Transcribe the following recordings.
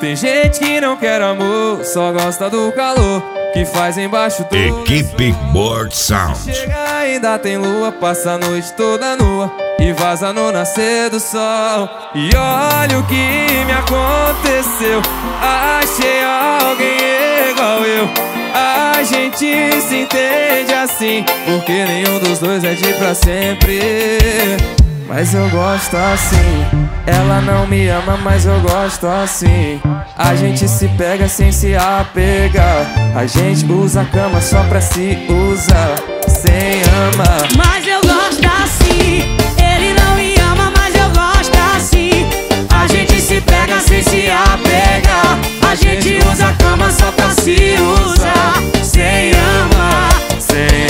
Tem gente que não quer amor, só gosta do calor que faz embaixo do Equipe Board Sound. Chega ainda tem lua, passa a noite toda nua e vaza no nascer do sol. E olha o que me aconteceu, achei alguém igual eu. A gente se entende assim, porque nenhum dos dois é de pra sempre. Mas eu gosto assim. Ela não me ama, mas eu gosto assim. A gente se pega sem se apegar. A gente usa a cama só pra se usar, sem amar. Mas eu gosto assim. Ele não me ama, mas eu gosto assim. A gente se pega sem se apegar. A gente usa a cama só pra se usar, sem amar, sem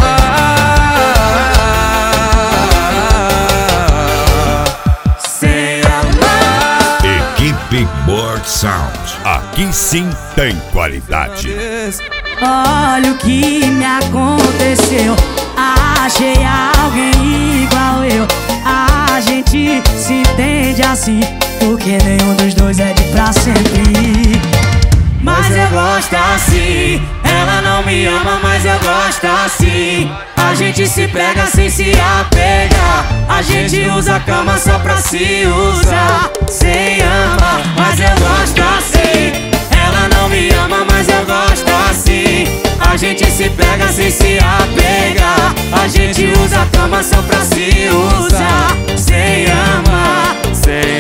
amar, sem amar. Equipe Board Sound. Aqui sim tem qualidade. Olha o que me aconteceu, achei alguém igual eu. A gente se entende assim, porque nenhum dos dois é de pra sempre. Mas eu gosto assim. Ela não me ama, mas eu gosto assim. A gente se pega sem se apegar. A gente usa a cama só pra se usar, sem amar. Mas eu gosto assim. Ela não me ama, mas eu gosto assim. A gente se pega sem se apegar. A gente usa a cama só pra se usar, sem amar, sem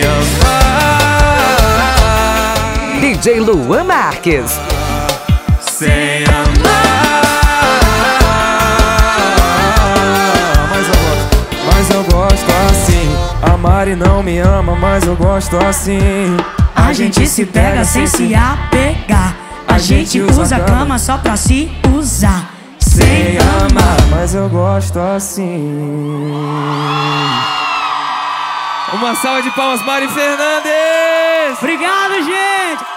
amar. DJ Luan Marques. Sem amar. Mas eu gosto assim. A Mari não me ama, mas eu gosto assim. A gente se pega sem se apegar. A gente usa a cama só pra se usar, sem amar. Mas eu gosto assim. Uma salva de palmas, Mari Fernandes. Obrigado, gente.